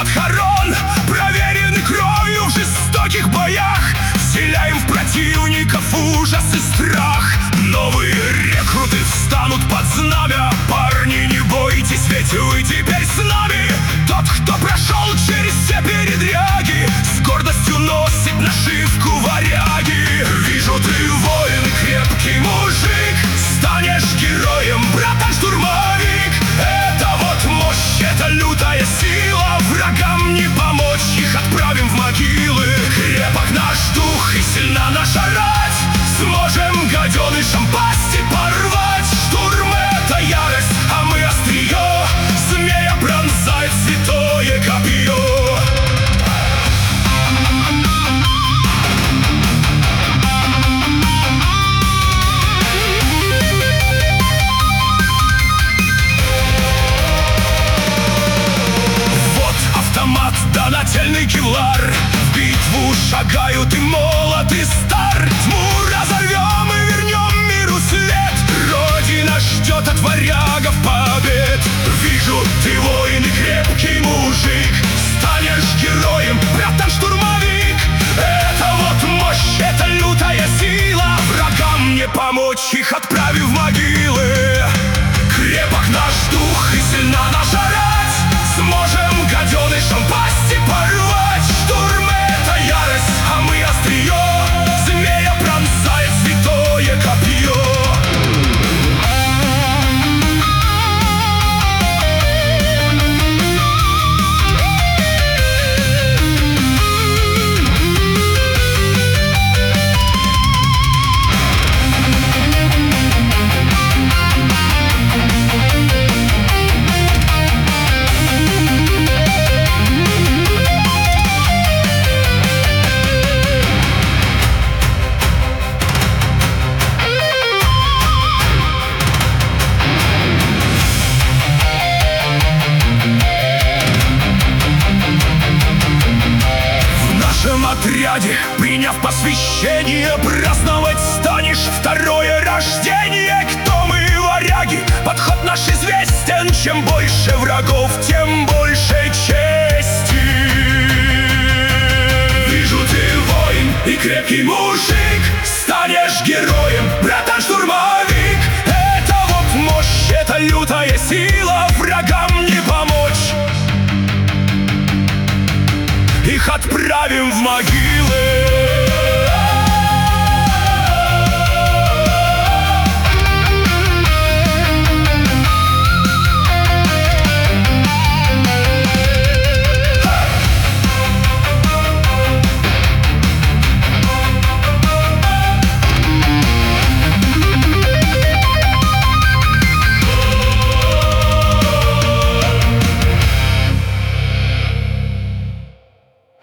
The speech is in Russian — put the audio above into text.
похорон, проверенный кровью в жестоких боях, вселяем в противников ужас и страх. Новые рекруты встанут под знамя. Парни, не бойтесь, ведь вы теперь с нами. Тот, кто прошел через все передряги, с гордостью носит нашивку варяги. Вижу, ты воин, крепкий мужик, станешь героем, братан-штурмовик. Это вот мощь, это лютая сила, врагам не помочь, их отправим в могилы. Крепок наш дух и сильна наша рать, сможем гаденышам пасти порвать. Штурм — это ярость, а мы острие, змея пронзает святое копье. Вот автомат да нательный кевлар, в битву шагают и молод, и стар. Тьму разорвем и вернем миру свет, Родина ждет от варягов побед. Вижу, ты воин и крепкий мужик, станешь героем, братан-штурмовик. Это вот мощь, это лютая сила, врагам не помочь, их отправим в могилы. Крепок наш дух и сильна наша рать, сможем гаденышам пасти порвать. Штурм — это ярость, а мы острие, змея пронзает святое копье. Отряде, приняв посвящение, праздновать станешь второе рождение. Кто мы, варяги? Подход наш известен. Чем больше врагов, тем больше чести. Вижу, ты воин и крепкий мужик, станешь героем, братан-штурмовик. Это вот мощь, это лютая сила, врагам не помочь, их отправим в могилы.